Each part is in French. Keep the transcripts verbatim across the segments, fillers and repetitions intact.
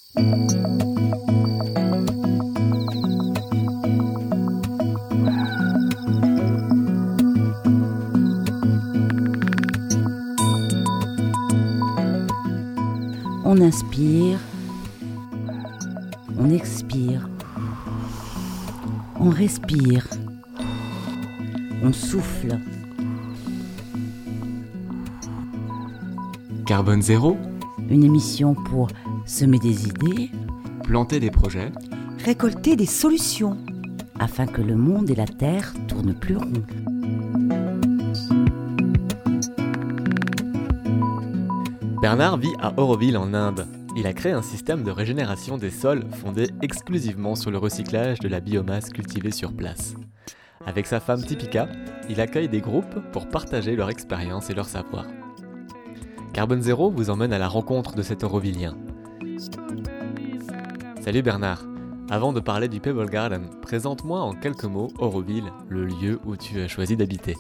On inspire, on expire, on respire, on souffle. Carbone zéro, Une émission pour semer des idées, planter des projets, récolter des solutions, afin que le monde et la Terre tournent plus rond. Bernard vit à Auroville en Inde. Il a créé un système de régénération des sols fondé exclusivement sur le recyclage de la biomasse cultivée sur place. Avec sa femme Tipika, il accueille des groupes pour partager leur expérience et leur savoir. Carbone zéro vous emmène à la rencontre de cet Aurovillien. Salut Bernard, avant de parler du Pebble Garden, présente-moi en quelques mots Auroville, le lieu où tu as choisi d'habiter.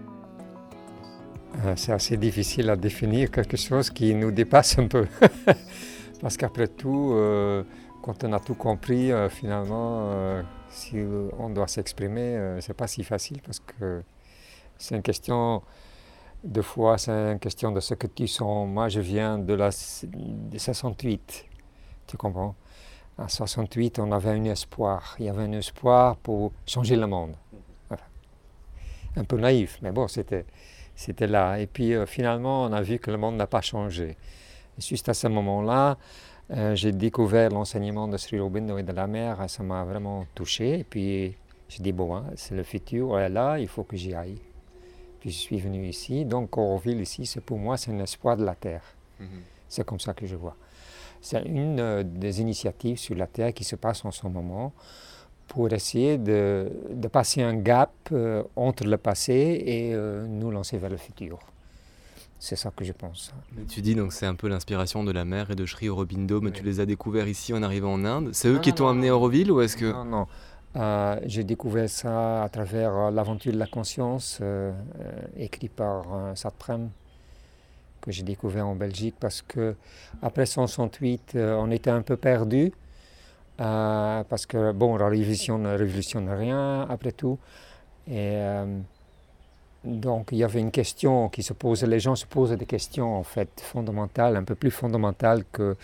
C'est assez difficile à définir quelque chose qui nous dépasse un peu. Parce qu'après tout, euh, quand on a tout compris, euh, finalement, euh, si on doit s'exprimer, euh, c'est pas si facile parce que c'est une question de foi, c'est une question de ce que tu sens. Moi, je viens de la de soixante-huit, tu comprends? En soixante-huit, on avait un espoir. Il y avait un espoir pour changer le monde. Voilà. Un peu naïf, mais bon, c'était... C'était là. Et puis euh, finalement, on a vu que le monde n'a pas changé. Et juste à ce moment-là, euh, j'ai découvert l'enseignement de Sri Aurobindo et de la mer. Et ça m'a vraiment touché. Et puis j'ai dit, bon, hein, c'est le futur, elle est là, il faut que j'y aille. Puis je suis venu ici. Donc Auroville, ici, c'est pour moi, c'est un espoir de la Terre. Mm-hmm. C'est comme ça que je vois. C'est une euh, des initiatives sur la Terre qui se passe en ce moment, pour essayer de, de passer un gap euh, entre le passé et euh, nous lancer vers le futur. C'est ça que je pense. Mais tu dis donc c'est un peu l'inspiration de la mer et de Sri Aurobindo, mais oui. Tu les as découverts ici en arrivant en Inde. C'est eux non, qui t'ont non, amené à Auroville ou est-ce que... Non, non. Euh, j'ai découvert ça à travers euh, L'aventure de la conscience, euh, euh, écrit par euh, Satprem, que j'ai découvert en Belgique parce que après soixante-huit, euh, on était un peu perdus. Euh, parce que bon, la révolution ne révolutionne rien après tout. Et euh, donc il y avait une question qui se posait, les gens se posaient des questions en fait fondamentales, un peu plus fondamentales que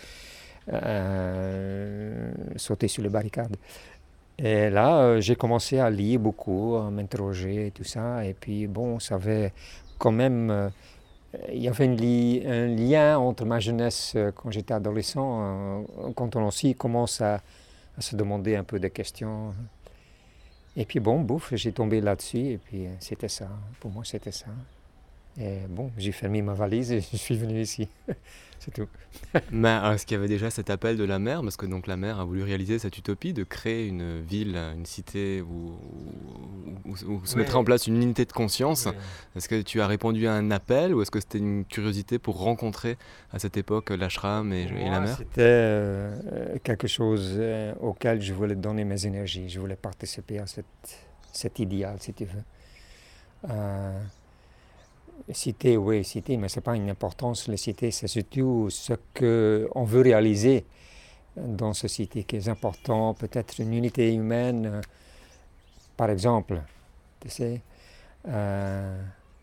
euh, sauter sur les barricades. Et là, euh, j'ai commencé à lire beaucoup, à m'interroger et tout ça. Et puis bon, ça avait quand même... Euh, il y avait une li- un lien entre ma jeunesse euh, quand j'étais adolescent, euh, quand on aussi commence à, à se demander un peu de questions. Et puis bon, bouf, j'ai tombé là-dessus et puis euh, c'était ça. Pour moi, c'était ça. Et bon, j'ai fermé ma valise et je suis venu ici. C'est tout. Mais est-ce qu'il y avait déjà cet appel de la mer? Parce que donc la mer a voulu réaliser cette utopie de créer une ville, une cité où, où, où, où se oui. mettrait en place une unité de conscience. Oui. Est-ce que tu as répondu à un appel ou est-ce que c'était une curiosité pour rencontrer à cette époque l'ashram et, et la mer? C'était euh, quelque chose euh, auquel je voulais donner mes énergies. Je voulais participer à cette, cet idéal, si tu veux. Euh, Cité, oui, cité, mais ce n'est pas une importance. La cité, c'est surtout ce qu'on veut réaliser dans cette cité qui est important. Peut-être une unité humaine, euh, par exemple, tu sais. Euh,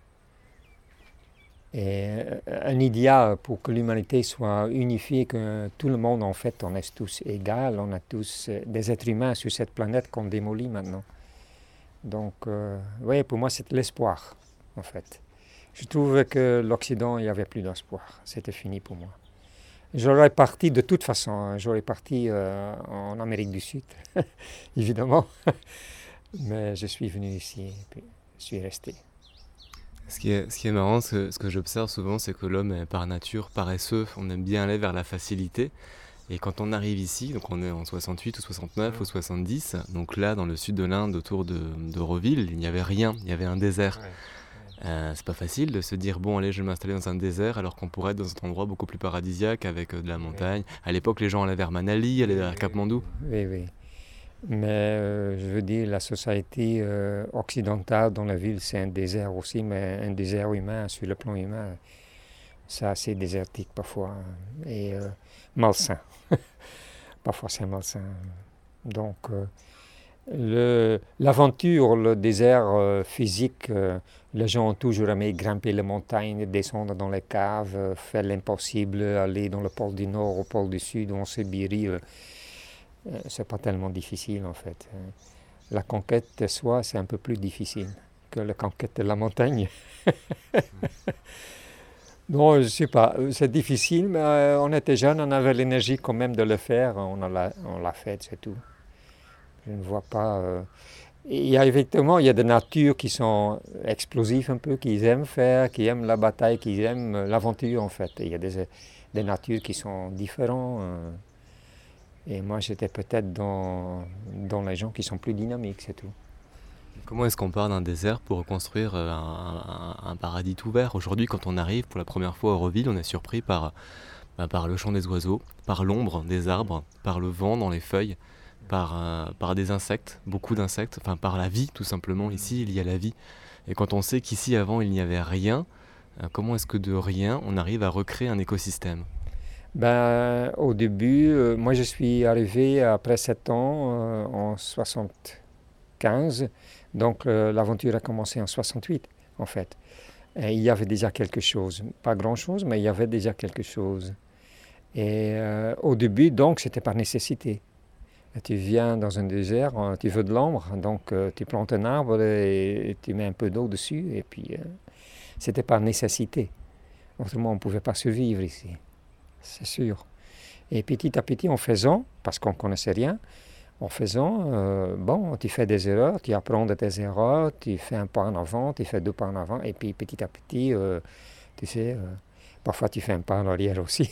et un idéal pour que l'humanité soit unifiée, que tout le monde, en fait, on est tous égaux, on est tous des êtres humains sur cette planète qu'on démolit maintenant. Donc, euh, oui, pour moi, c'est l'espoir, en fait. Je trouvais que l'Occident, il n'y avait plus d'espoir. C'était fini pour moi. J'aurais parti de toute façon. J'aurais parti euh, en Amérique du Sud, évidemment. Mais je suis venu ici et puis je suis resté. Ce qui est, ce qui est marrant, ce, ce que j'observe souvent, c'est que l'homme est par nature paresseux. On aime bien aller vers la facilité. Et quand on arrive ici, donc on est en soixante-huit ou soixante-neuf ou soixante-dix, donc là, dans le sud de l'Inde, autour de, d'Auroville, il n'y avait rien. Il y avait un désert. Ouais. Euh, c'est pas facile de se dire bon allez je vais m'installer dans un désert alors qu'on pourrait être dans un endroit beaucoup plus paradisiaque avec euh, de la montagne. À l'époque les gens allaient vers Manali, allaient vers Katmandou. Oui, oui. Mais euh, je veux dire la société euh, occidentale dans la ville c'est un désert aussi, mais un désert humain sur le plan humain. C'est assez désertique parfois et euh, malsain. parfois c'est malsain. Donc, euh, le, l'aventure, le désert euh, physique, euh, les gens ont toujours aimé grimper les montagnes, descendre dans les caves, euh, faire l'impossible, aller dans le pôle du Nord, au pôle du Sud, en Sibérie. Euh, euh, c'est pas tellement difficile en fait. La conquête de soi, c'est un peu plus difficile que la conquête de la montagne. Non, je ne sais pas, c'est difficile, mais euh, on était jeunes, on avait l'énergie quand même de le faire, on l'a, on l'a fait, c'est tout. Je ne vois pas... Euh... Il y a effectivement, il y a des natures qui sont explosives un peu, qui aiment faire, qui aiment la bataille, qui aiment l'aventure en fait. Il y a des, des natures qui sont différentes. Euh... Et moi, j'étais peut-être dans, dans les gens qui sont plus dynamiques, c'est tout. Comment est-ce qu'on part d'un désert pour reconstruire un, un, un paradis tout vert? Aujourd'hui, quand on arrive pour la première fois à Auroville, on est surpris par, bah, par le chant des oiseaux, par l'ombre des arbres, par le vent dans les feuilles, par, euh, par des insectes, beaucoup d'insectes, enfin par la vie tout simplement. Ici, il y a la vie. Et quand on sait qu'ici, avant, il n'y avait rien, euh, comment est-ce que de rien, on arrive à recréer un écosystème? Ben, au début, euh, moi je suis arrivé après sept ans, euh, en soixante-quinze, donc euh, l'aventure a commencé en soixante-huit en fait. Et il y avait déjà quelque chose, pas grand-chose, mais il y avait déjà quelque chose. Et euh, au début, donc, c'était par nécessité. Et tu viens dans un désert, tu veux de l'ombre, donc euh, tu plantes un arbre et, et tu mets un peu d'eau dessus, et puis euh, c'était par nécessité. Autrement, on ne pouvait pas survivre ici. C'est sûr. Et petit à petit, en faisant, parce qu'on ne connaissait rien, en faisant, euh, bon, tu fais des erreurs, tu apprends de tes erreurs, tu fais un pas en avant, tu fais deux pas en avant, et puis petit à petit, euh, tu sais, euh, parfois tu fais un pas en arrière aussi.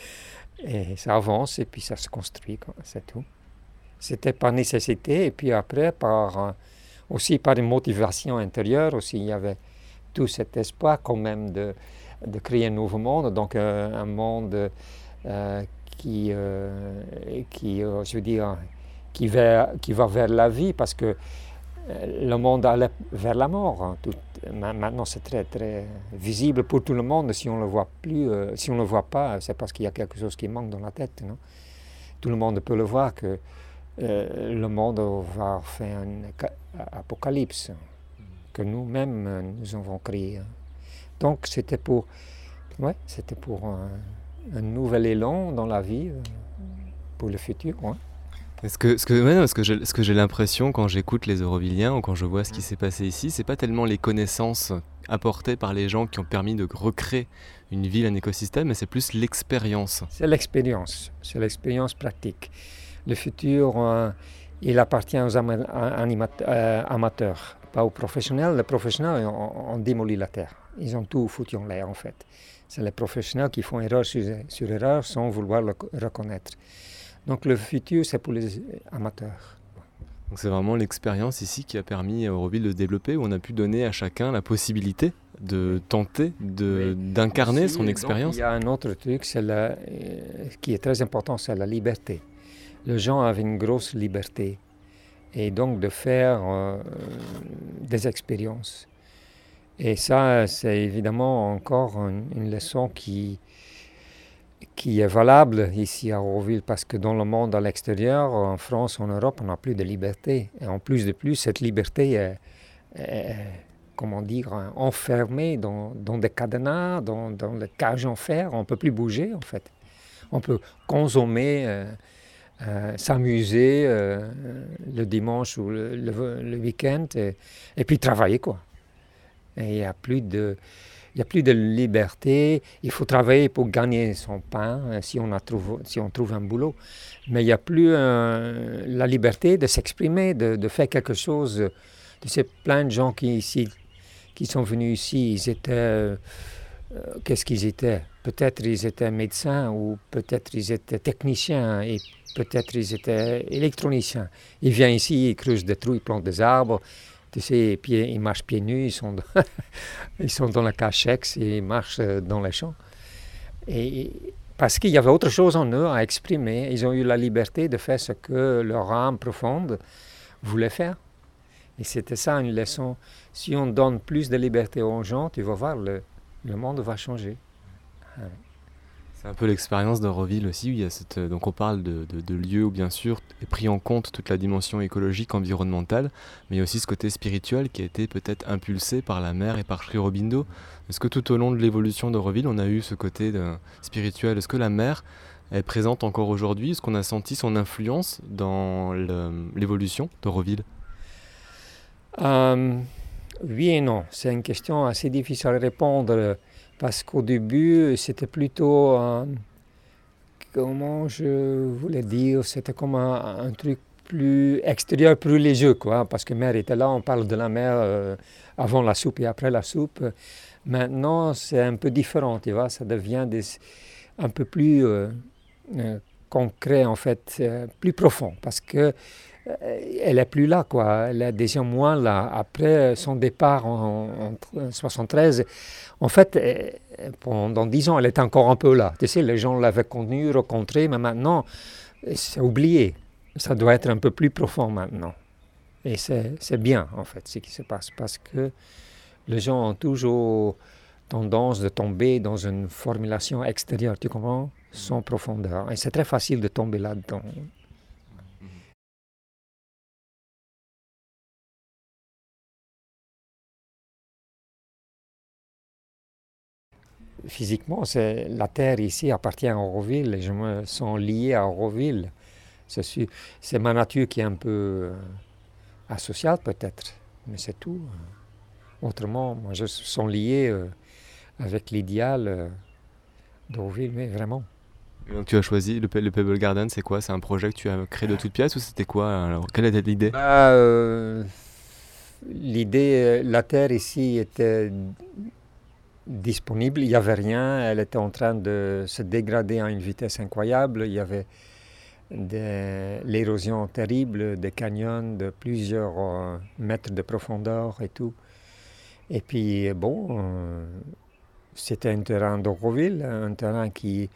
Et ça avance, et puis ça se construit, quoi, c'est tout. C'était par nécessité, et puis après, par, euh, aussi par une motivation intérieure, aussi, il y avait tout cet espoir quand même de... de créer un nouveau monde, donc euh, un monde euh, qui, euh, qui euh, je veux dire, qui va, qui va vers la vie, parce que euh, le monde allait vers la mort. Hein, tout, maintenant, c'est très, très visible pour tout le monde. Si on ne le voit plus, euh, si on ne le voit pas, c'est parce qu'il y a quelque chose qui manque dans la tête. Non? Tout le monde peut le voir que euh, le monde va faire un apocalypse que nous-mêmes nous avons créé. Donc c'était pour, ouais, c'était pour un, un nouvel élan dans la vie, euh, pour le futur. Ouais. Ce que, ce que, ouais, non, ce que j'ai, ce que j'ai l'impression quand j'écoute les Aurovilliens ou quand je vois ce qui s'est passé ici, c'est pas tellement les connaissances apportées par les gens qui ont permis de recréer une ville, un écosystème, mais c'est plus l'expérience. C'est l'expérience, c'est l'expérience pratique. Le futur, euh, il appartient aux ama- animat- euh, amateurs, pas aux professionnels. Les professionnels ont, ont démoli la terre. Ils ont tout foutu en l'air en fait. C'est les professionnels qui font erreur sur, sur erreur sans vouloir le reconnaître. Donc le futur, c'est pour les amateurs. Donc c'est vraiment l'expérience ici qui a permis à Auroville de se développer, où on a pu donner à chacun la possibilité de tenter, de, oui. d'incarner Aussi, son expérience. Il y a un autre truc c'est la, euh, qui est très important, c'est la liberté. Les gens avaient une grosse liberté. Et donc de faire euh, des expériences. Et ça, c'est évidemment encore une, une leçon qui, qui est valable ici à Auroville, parce que dans le monde à l'extérieur, en France, en Europe, on n'a plus de liberté. Et en plus de plus, cette liberté est, est comment dire, enfermée dans, dans des cadenas, dans, dans les cages en fer. On ne peut plus bouger, en fait. On peut consommer, euh, euh, s'amuser euh, le dimanche ou le, le, le week-end, et, et puis travailler, quoi. Et il n'y a plus de, il y a plus de liberté. Il faut travailler pour gagner son pain si on, a trouvé, si on trouve un boulot. Mais il n'y a plus euh, la liberté de s'exprimer, de, de faire quelque chose. Tu sais, plein de gens qui, ici, qui sont venus ici, ils étaient... Euh, qu'est-ce qu'ils étaient? Peut-être ils étaient médecins, ou peut-être ils étaient techniciens, et peut-être ils étaient électroniciens. Ils viennent ici, ils creusent des trous, ils plantent des arbres. Tu sais, pieds, ils marchent pieds nus, ils sont dans, ils sont dans la cachex, ils marchent dans les champs. Et parce qu'il y avait autre chose en eux à exprimer, ils ont eu la liberté de faire ce que leur âme profonde voulait faire. Et c'était ça une leçon. Si on donne plus de liberté aux gens, tu vas voir, le, le monde va changer. C'est C'est un peu l'expérience d'Auroville aussi, où il y a cette, donc on parle de, de, de lieux où bien sûr est pris en compte toute la dimension écologique, environnementale, mais il y a aussi ce côté spirituel qui a été peut-être impulsé par la mer et par Sri Aurobindo. Est-ce que tout au long de l'évolution d'Auroville, on a eu ce côté de, spirituel? Est-ce que la mer est présente encore aujourd'hui? Est-ce qu'on a senti son influence dans le, l'évolution d'Auroville? Euh, oui et non, c'est une question assez difficile à répondre parce qu'au début c'était plutôt, euh, comment je voulais dire, c'était comme un, un truc plus extérieur, plus léger, quoi, parce que mer était là, on parle de la mer euh, avant la soupe et après la soupe. Maintenant c'est un peu différent, tu vois, ça devient des, un peu plus euh, euh, concret en fait, euh, plus profond parce que elle n'est plus là, quoi. Elle est déjà moins là. Après son départ en, en soixante-treize, en fait, pendant dix ans, elle était encore un peu là. Tu sais, les gens l'avaient connue, rencontrée, mais maintenant, c'est oublié. Ça doit être un peu plus profond maintenant. Et c'est, c'est bien, en fait, ce qui se passe, parce que les gens ont toujours tendance de tomber dans une formulation extérieure, tu comprends, sans profondeur. Et c'est très facile de tomber là-dedans. Physiquement, c'est, la terre ici appartient à Auroville et je me sens lié à Auroville. C'est, sûr, c'est ma nature qui est un peu euh, asociale peut-être, mais c'est tout. Autrement, moi je me sens lié euh, avec l'idéal euh, d'Auroville, mais vraiment. Et donc tu as choisi le, le Pebble Garden, c'est quoi? C'est un projet que tu as créé de toutes pièces ou c'était quoi? Alors, quelle était l'idée? Bah, euh, l'idée, la terre ici était disponible, il n'y avait rien, elle était en train de se dégrader à une vitesse incroyable, il y avait de l'érosion terrible, des canyons de plusieurs euh, mètres de profondeur et tout. Et puis bon, euh, c'était un terrain d'Auroville, un terrain qui,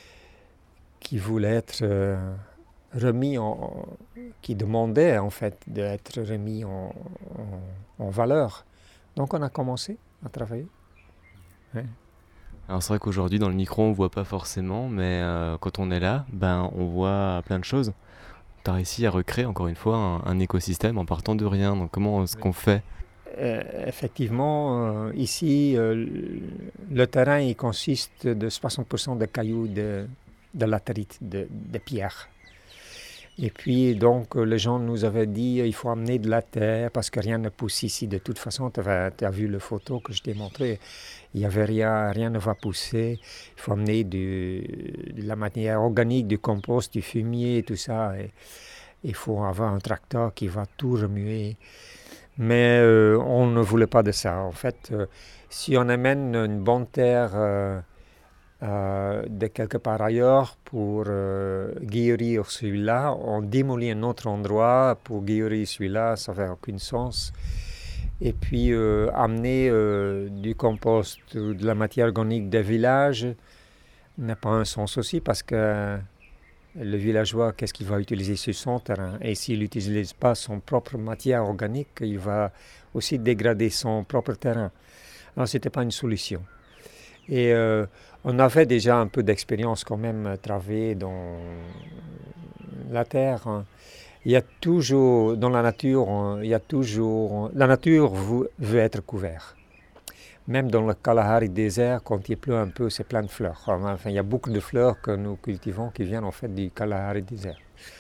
qui voulait être euh, remis en, qui demandait en fait d'être remis en, en, en valeur. Donc on a commencé à travailler. Ouais. Alors c'est vrai qu'aujourd'hui dans le micro on voit pas forcément, mais euh, quand on est là, ben on voit plein de choses. Tu as réussi à recréer encore une fois un, un écosystème en partant de rien. Donc comment est-ce qu'on fait? euh, Effectivement, euh, ici euh, le terrain il consiste de soixante pour cent de cailloux, de, de latérite, de, de pierres. Et puis, donc, les gens nous avaient dit qu'il faut amener de la terre parce que rien ne pousse ici. De toute façon, tu as vu les photos que je t'ai montrées. Il n'y avait rien, rien ne va pousser. Il faut amener du, de la matière organique, du compost, du fumier, tout ça. Et il faut avoir un tracteur qui va tout remuer. Mais euh, on ne voulait pas de ça. En fait, euh, si on amène une bonne terre euh, Euh, de quelque part ailleurs pour euh, guérir celui-là, on démolit un autre endroit pour guérir celui-là, ça fait aucun sens. Et puis euh, amener euh, du compost ou de la matière organique des villages n'a pas un sens aussi parce que le villageois, qu'est-ce qu'il va utiliser sur son terrain? Et s'il n'utilise pas son propre matière organique, il va aussi dégrader son propre terrain. Alors ce n'était pas une solution. Et euh, on avait déjà un peu d'expérience quand même travaillé dans la terre. Hein. Il y a toujours, dans la nature, hein, il y a toujours, la nature veut, veut être couverte. Même dans le Kalahari désert, quand il pleut un peu, c'est plein de fleurs. Enfin, il y a beaucoup de fleurs que nous cultivons qui viennent en fait du Kalahari désert.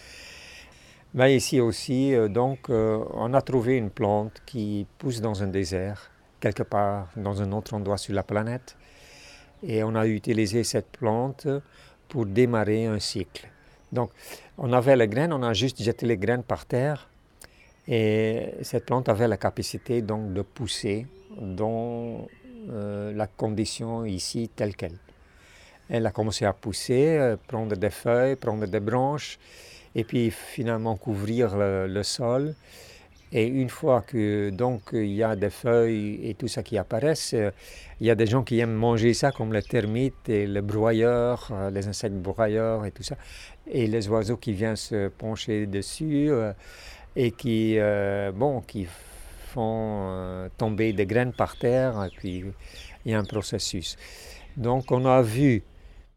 Mais ici aussi, euh, donc, euh, on a trouvé une plante qui pousse dans un désert, quelque part dans un autre endroit sur la planète. Et on a utilisé cette plante pour démarrer un cycle. Donc, on avait les graines, on a juste jeté les graines par terre. Et cette plante avait la capacité donc de pousser dans euh, la condition ici telle qu'elle. Elle a commencé à pousser, euh, prendre des feuilles, prendre des branches, et puis finalement couvrir le, le sol. Et une fois que donc il y a des feuilles et tout ça qui apparaissent, euh, il y a des gens qui aiment manger ça comme les termites et les broyeurs, euh, les insectes broyeurs et tout ça. Et les oiseaux qui viennent se pencher dessus euh, et qui, euh, bon, qui font euh, tomber des graines par terre. Et puis il y a un processus. Donc on a vu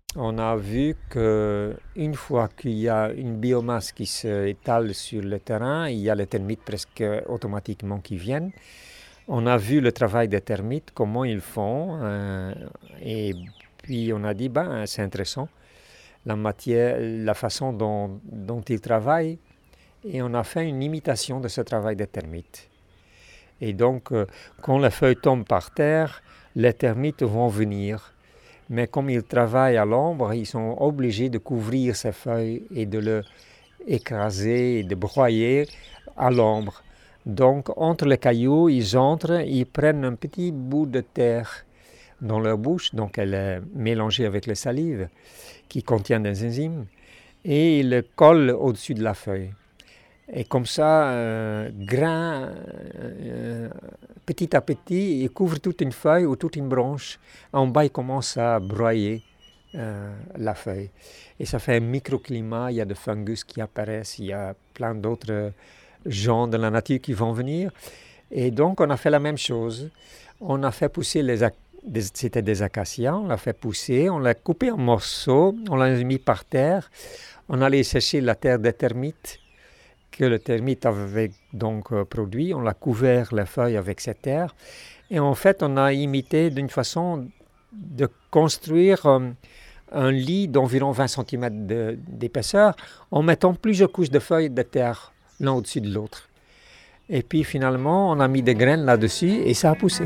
on a vu qu'une fois qu'il y a une biomasse qui s'étale sur le terrain, il y a les termites presque automatiquement qui viennent. On a vu le travail des termites, comment ils font, euh, et puis on a dit, ben, c'est intéressant, la matière, la façon dont, dont ils travaillent, et on a fait une imitation de ce travail des termites. Et donc, euh, quand les feuilles tombent par terre, les termites vont venir. Mais comme ils travaillent à l'ombre, ils sont obligés de couvrir ces feuilles et de les écraser et de broyer à l'ombre. Donc, entre les cailloux, ils entrent, ils prennent un petit bout de terre dans leur bouche, donc elle est mélangée avec la salive qui contient des enzymes, et ils le collent au-dessus de la feuille. Et comme ça, euh, grain, euh, petit à petit, il couvre toute une feuille ou toute une branche. En bas, il commence à broyer euh, la feuille. Et ça fait un microclimat, il y a des fungus qui apparaissent, il y a plein d'autres gens de la nature qui vont venir. Et donc, on a fait la même chose. On a fait pousser les ac- des, c'était des acacias, on l'a fait pousser, on l'a coupé en morceaux, on l'a mis par terre. On allait sécher la terre des termites que le termite avait donc euh, produit. On l'a couvert les feuilles avec cette terre. Et en fait, on a imité d'une façon de construire euh, un lit d'environ vingt centimètres de, d'épaisseur en mettant plusieurs couches de feuilles de terre l'un au-dessus de l'autre. Et puis finalement, on a mis des graines là-dessus et ça a poussé.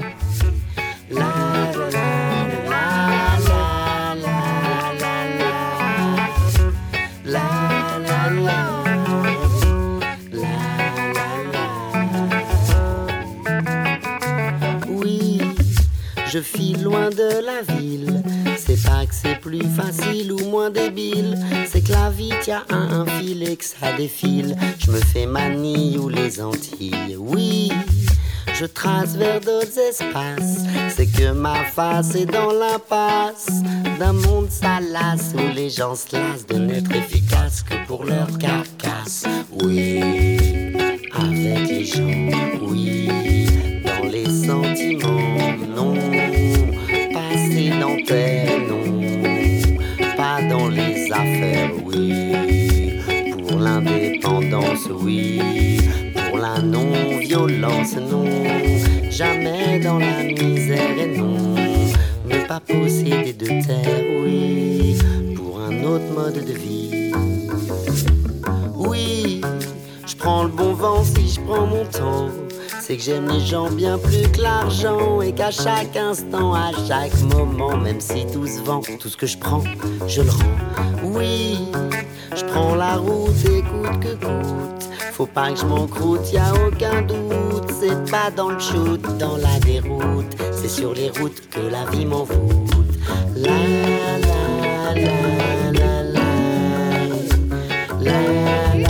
Je file loin de la ville, c'est pas que c'est plus facile ou moins débile, c'est que la vie tient à un fil et que ça défile. Je me fais Manille ou les Antilles, oui, je trace vers d'autres espaces. C'est que ma face est dans l'impasse d'un monde salace où les gens se lassent de n'être efficaces que pour leur carcasse. Oui, avec les gens, oui, dans les sentiments, non. Non, pas dans les affaires, oui. Pour l'indépendance, oui. Pour la non-violence, non. Jamais dans la misère et non. Ne pas posséder de terre, oui. Pour un autre mode de vie. Oui, je prends le bon vent si je prends mon temps. C'est que j'aime les gens bien plus que l'argent et qu'à chaque instant, à chaque moment, même si tout se vend, tout ce que je prends, je le rends. Oui, je prends la route et coûte que coûte. Faut pas que je m'encroute, y a aucun doute. C'est pas dans le shoot, dans la déroute. C'est sur les routes que la vie m'envoûte. La la la la la la la.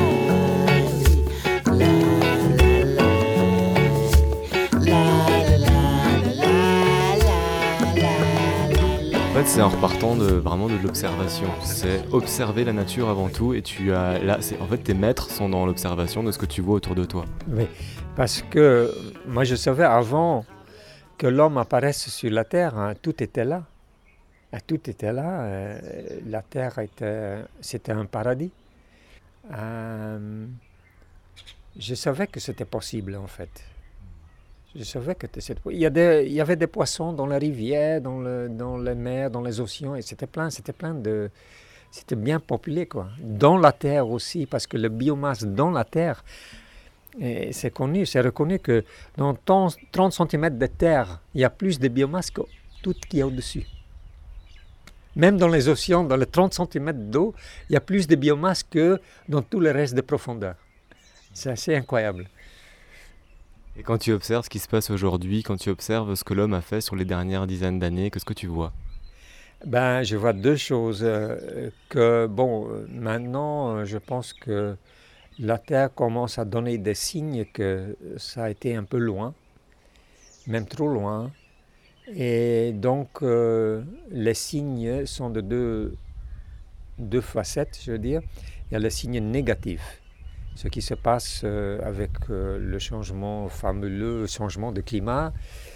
En fait, c'est en repartant de, vraiment de l'observation. C'est observer la nature avant tout, et tu as là, c'est, en fait, tes maîtres sont dans l'observation de ce que tu vois autour de toi. Oui, parce que moi je savais avant que l'homme apparaisse sur la terre, hein, tout était là. Tout était là. Euh, la terre était, c'était un paradis. Euh, je savais que c'était possible en fait. Je savais que c'était... Il y, a des, il y avait des poissons dans la rivière, dans, le, dans les mers, dans les océans, et c'était plein, c'était plein de... C'était bien populé, quoi. Dans la terre aussi, parce que la biomasse dans la terre, et c'est connu, c'est reconnu que dans trente centimètres de terre, il y a plus de biomasse que tout ce qu'il y a au-dessus. Même dans les océans, dans les trente centimètres d'eau, il y a plus de biomasse que dans tout le reste de profondeur. C'est assez incroyable. Et quand tu observes ce qui se passe aujourd'hui, quand tu observes ce que l'homme a fait sur les dernières dizaines d'années, qu'est-ce que tu vois ? Ben, je vois deux choses. Euh, que, bon, maintenant, je pense que la Terre commence à donner des signes que ça a été un peu loin, même trop loin. Et donc, euh, les signes sont de deux, deux facettes, je veux dire. Il y a les signes négatifs. Ce qui se passe euh, avec euh, le changement, fameux changement de climat,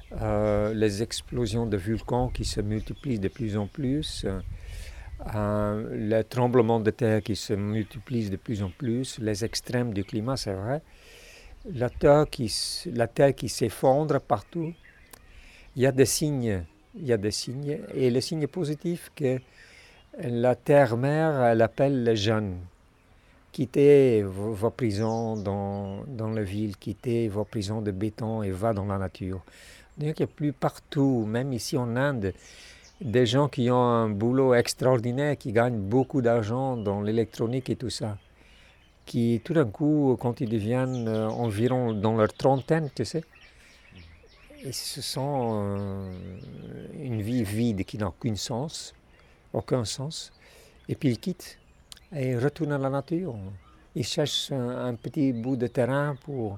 euh, les explosions de volcans qui se multiplient de plus en plus, euh, les tremblements de terre qui se multiplient de plus en plus, les extrêmes du climat, c'est vrai, la terre qui, la terre qui s'effondre partout. Il y a des signes, il y a des signes, et le signe positif que la terre-mère, elle appelle les jeunes. Quittez vos, vos prisons dans, dans la ville, quittez vos prisons de béton et va dans la nature. Donc, il n'y a plus partout, même ici en Inde, des gens qui ont un boulot extraordinaire, qui gagnent beaucoup d'argent dans l'électronique et tout ça, qui tout d'un coup, quand ils deviennent euh, environ dans leur trentaine, tu sais, ils se sentent euh, une vie vide qui n'a aucun sens, aucun sens, et puis ils quittent. Et ils retournent à la nature. Ils cherchent un, un petit bout de terrain pour...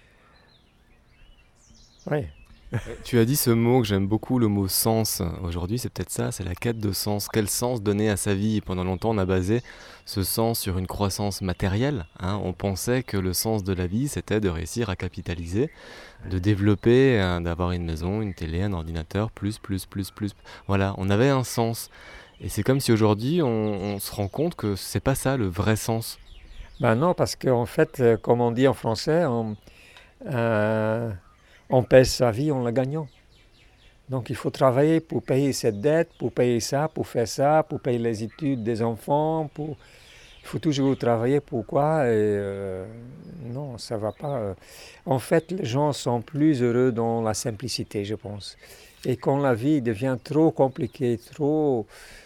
Oui. Tu as dit ce mot que j'aime beaucoup, le mot sens. Aujourd'hui, c'est peut-être ça, c'est la quête de sens. Quel sens donner à sa vie? Pendant longtemps, on a basé ce sens sur une croissance matérielle. Hein. On pensait que le sens de la vie, c'était de réussir à capitaliser, de développer, hein, d'avoir une maison, une télé, un ordinateur, plus, plus, plus, plus. Voilà, on avait un sens. Et c'est comme si aujourd'hui, on, on se rend compte que c'est pas ça le vrai sens. Ben non, parce qu'en fait, comme on dit en français, on, euh, on pèse sa vie en la gagnant. Donc il faut travailler pour payer cette dette, pour payer ça, pour faire ça, pour payer les études des enfants. Pour... Il faut toujours travailler. Pourquoi? Et euh, non, ça va pas. En fait, les gens sont plus heureux dans la simplicité, je pense. Et quand la vie devient trop compliquée, trop...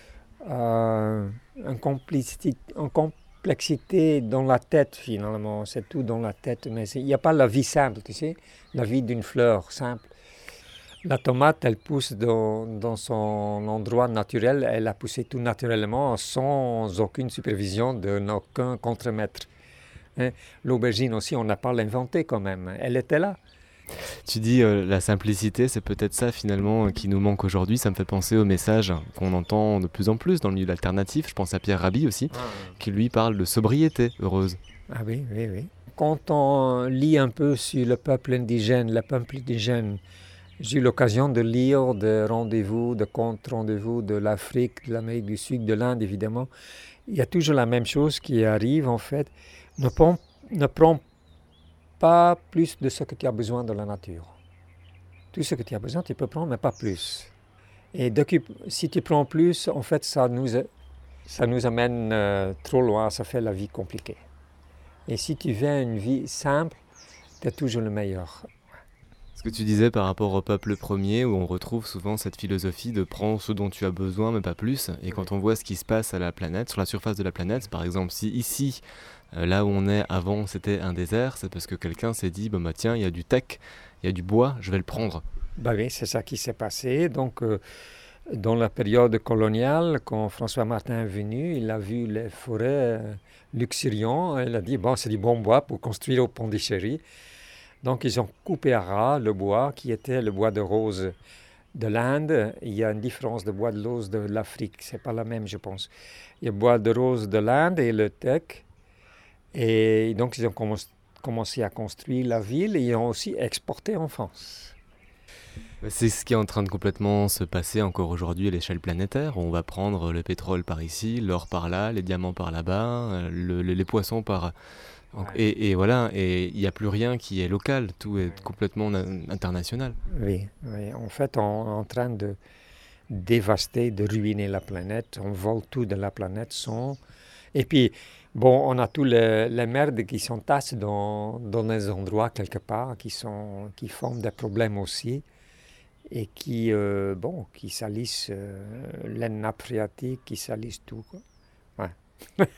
Euh, une, complexité, une complexité dans la tête finalement, c'est tout dans la tête, mais il n'y a pas la vie simple, tu sais, la vie d'une fleur simple. La tomate, elle pousse dans, dans son endroit naturel, elle a poussé tout naturellement sans aucune supervision d'aucun contremaître. Hein? L'aubergine aussi, on n'a pas l'inventée quand même, elle était là. Tu dis euh, la simplicité, c'est peut-être ça finalement qui nous manque aujourd'hui. Ça me fait penser au message qu'on entend de plus en plus dans le milieu alternatif. Je pense à Pierre Rabhi aussi, ah, oui. qui lui parle de sobriété heureuse. Ah oui, oui, oui. Quand on lit un peu sur le peuple indigène, le peuple indigène, j'ai eu l'occasion de lire des rendez-vous, de comptes rendez-vous de l'Afrique, de l'Amérique du Sud, de l'Inde évidemment. Il y a toujours la même chose qui arrive en fait. Ne prends, ne prends pas plus de ce que tu as besoin de la nature. Tout ce que tu as besoin, tu peux prendre, mais pas plus. Et si tu prends plus, en fait, ça nous, ça nous amène euh, trop loin, ça fait la vie compliquée. Et si tu veux une vie simple, tu es toujours le meilleur. Ce que tu disais par rapport au peuple premier, où on retrouve souvent cette philosophie de prendre ce dont tu as besoin, mais pas plus. Et quand on voit ce qui se passe à la planète, sur la surface de la planète, par exemple, si ici, là où on est avant, c'était un désert, c'est parce que quelqu'un s'est dit, bah, bah, tiens, il y a du teck, il y a du bois, je vais le prendre. Bah oui, c'est ça qui s'est passé. Donc, euh, dans la période coloniale, quand François Martin est venu, il a vu les forêts euh, luxuriantes. Il a dit, bon, c'est du bon bois pour construire au Pondichéry. Donc, ils ont coupé à ras le bois qui était le bois de rose de l'Inde. Il y a une différence de bois de rose de l'Afrique. Ce n'est pas la même, je pense. Il y a le bois de rose de l'Inde et le teck. Et donc, ils ont commencé, commencé à construire la ville et ils ont aussi exporté en France. C'est ce qui est en train de complètement se passer encore aujourd'hui à l'échelle planétaire. On va prendre le pétrole par ici, l'or par là, les diamants par là-bas, le, les poissons par... Ouais. Et, et voilà, et il n'y a plus rien qui est local, tout est complètement international. Oui, oui. En fait, on est en train de dévaster, de ruiner la planète. On vole tout de la planète sans... Et puis, bon, on a tous les, les merdes qui s'entassent dans, dans des endroits quelque part, qui, sont, qui font des problèmes aussi, et qui, euh, bon, qui salissent euh, les nappes phréatiques, qui salissent tout, quoi. Ouais.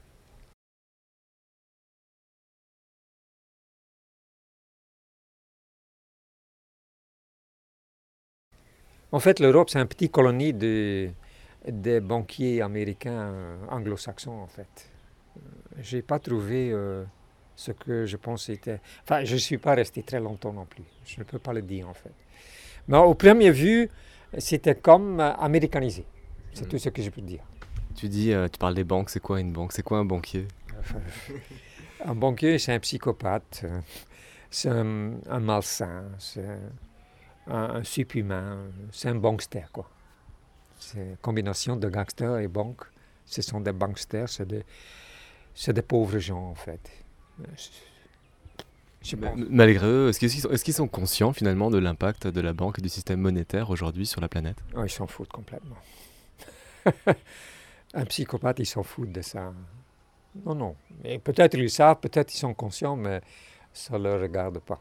En fait, l'Europe, c'est un petit colonie de, des banquiers américains euh, anglo-saxons, en fait. Je n'ai pas trouvé euh, ce que je pensais était... Enfin, je ne suis pas resté très longtemps non plus. Je ne peux pas le dire, en fait. Mais au premier vue, c'était comme euh, américanisé. C'est mmh. tout ce que je peux dire. Tu dis, euh, tu parles des banques, c'est quoi une banque? C'est quoi un banquier? Enfin, un banquier, c'est un psychopathe. C'est un, un malsain. C'est un, un subhumain, c'est un bankster, quoi. C'est une combinaison de gangsters et banques. Ce sont des banksters, c'est des, c'est des pauvres gens, en fait. Je pense. Malgré eux, est-ce qu'ils sont, est-ce qu'ils sont conscients finalement de l'impact de la banque et du système monétaire aujourd'hui sur la planète ? Oh, ils s'en foutent complètement. Un psychopathe, il s'en fout de ça. Non, non. Mais peut-être ils le savent, peut-être ils sont conscients, mais ça ne leur regarde pas.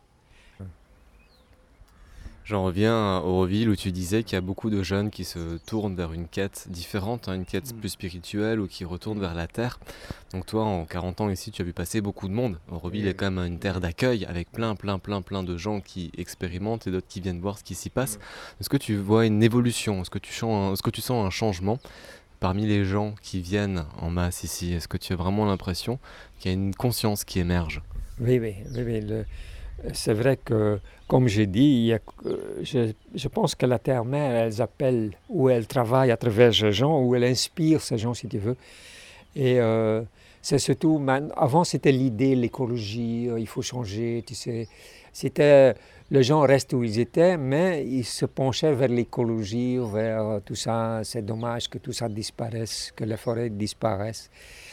J'en reviens à Auroville où tu disais qu'il y a beaucoup de jeunes qui se tournent vers une quête différente, hein, une quête plus spirituelle ou qui retournent vers la terre. Donc toi, en quarante ans ici, tu as vu passer beaucoup de monde. Auroville oui. est quand même une terre d'accueil avec plein, plein, plein, plein de gens qui expérimentent et d'autres qui viennent voir ce qui s'y passe. Est-ce que tu vois une évolution ? Est-ce que tu sens un, est-ce que tu sens un changement parmi les gens qui viennent en masse ici ? Est-ce que tu as vraiment l'impression qu'il y a une conscience qui émerge ? Oui, oui, oui, oui. Le... C'est vrai que, comme j'ai dit, il y a, je, je pense que la Terre-Mère, elle appelle, ou elle travaille à travers ces gens, ou elle inspire ces gens, si tu veux. Et euh, c'est surtout, avant c'était l'idée, l'écologie, il faut changer, tu sais. C'était, les gens restent où ils étaient, mais ils se penchaient vers l'écologie, vers tout ça. C'est dommage que tout ça disparaisse, que les forêts disparaissent.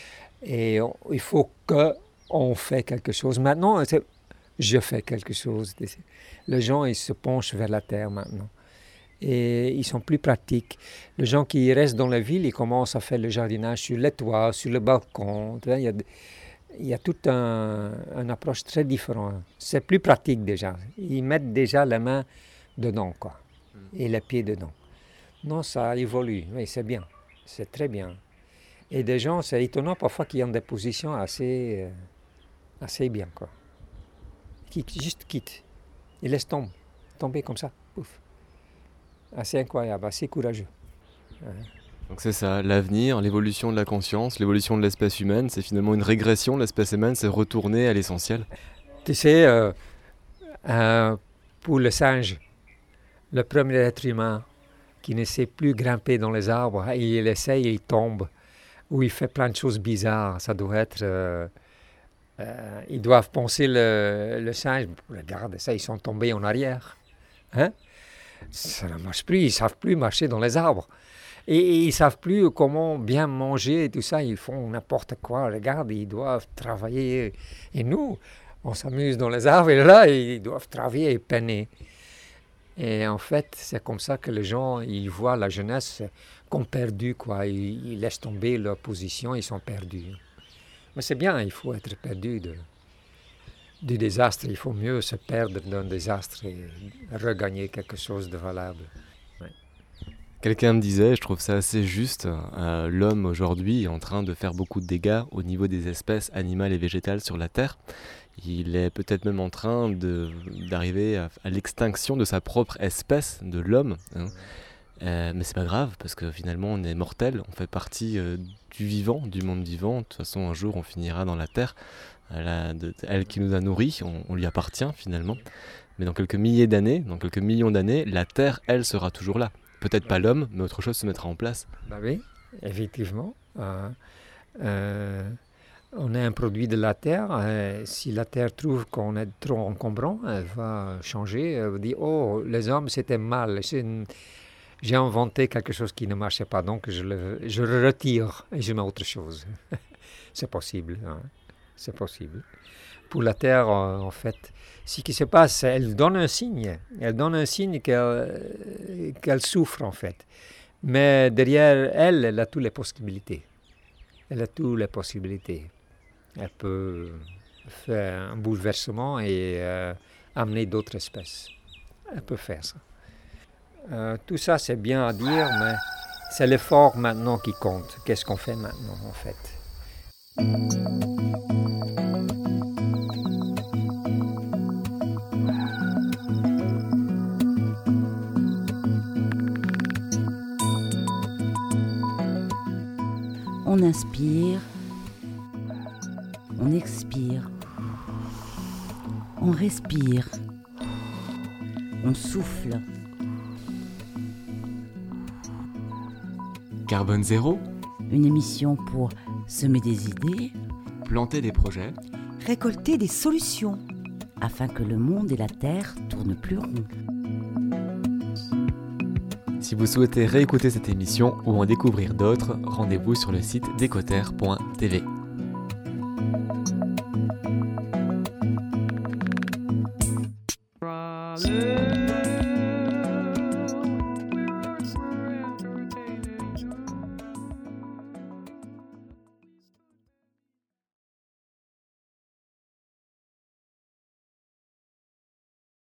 Et on, il faut qu'on fasse quelque chose. Maintenant, c'est, je fais quelque chose. Les gens, ils se penchent vers la terre maintenant. Et ils sont plus pratiques. Les gens qui restent dans la ville, ils commencent à faire le jardinage sur les toits, sur le balcon. Il y a, il y a toute un, une approche très différente. C'est plus pratique déjà. Ils mettent déjà la main dedans, quoi, et les pieds dedans. Non, ça évolue. Oui, c'est bien. C'est très bien. Et des gens, c'est étonnant parfois qu'ils ont des positions assez, assez bien, quoi. Qui juste quittent, ils laissent tomber, tomber comme ça, pouf. Assez incroyable, assez courageux. Ouais. Donc c'est ça, l'avenir, l'évolution de la conscience, l'évolution de l'espèce humaine, c'est finalement une régression de l'espèce humaine, c'est retourner à l'essentiel. Tu sais, euh, euh, pour le singe, le premier être humain qui ne sait plus grimper dans les arbres, il essaye et il tombe, ou il fait plein de choses bizarres, ça doit être... Euh, Euh, ils doivent penser le, le singe, regarde ça, ils sont tombés en arrière. Hein? Ça ne marche plus, ils ne savent plus marcher dans les arbres. Et, et ils ne savent plus comment bien manger et tout ça, ils font n'importe quoi. Regarde, ils doivent travailler. Et nous, on s'amuse dans les arbres et là, ils doivent travailler et peiner. Et en fait, c'est comme ça que les gens, ils voient la jeunesse comme perdue, quoi. Ils, ils laissent tomber leur position, ils sont perdus. Mais c'est bien, il faut être perdu de, du désastre. Il faut mieux se perdre d'un désastre et regagner quelque chose de valable. Ouais. Quelqu'un me disait, je trouve ça assez juste, euh, l'homme aujourd'hui est en train de faire beaucoup de dégâts au niveau des espèces animales et végétales sur la Terre. Il est peut-être même en train de, d'arriver à, à l'extinction de sa propre espèce, de l'homme. Hein. Euh, mais c'est pas grave, parce que finalement on est mortel, on fait partie euh, du vivant, du monde vivant. De toute façon, un jour on finira dans la terre. Elle, a de, elle qui nous a nourris, on, on lui appartient finalement. Mais dans quelques milliers d'années, dans quelques millions d'années, la terre, elle, sera toujours là. Peut-être pas l'homme, mais autre chose se mettra en place. Bah oui, effectivement. Euh, euh, on est un produit de la terre. Euh, si la terre trouve qu'on est trop encombrant, elle va changer. Elle va dire, oh, les hommes, c'était mal. C'est une... J'ai inventé quelque chose qui ne marchait pas, donc je le, je le retire et je mets autre chose. C'est possible, hein. C'est possible. Pour la Terre, en fait, ce qui se passe, elle donne un signe. Elle donne un signe qu'elle, qu'elle souffre, en fait. Mais derrière elle, elle a toutes les possibilités. Elle a toutes les possibilités. Elle peut faire un bouleversement et euh, amener d'autres espèces. Elle peut faire ça. Euh, tout ça, c'est bien à dire, mais c'est l'effort maintenant qui compte. Qu'est-ce qu'on fait maintenant, en fait? On inspire, on expire, on respire, on souffle. Carbone Zéro, une émission pour semer des idées, planter des projets, récolter des solutions, afin que le monde et la terre tournent plus rond. Si vous souhaitez réécouter cette émission ou en découvrir d'autres, rendez-vous sur le site décoter point t v. Le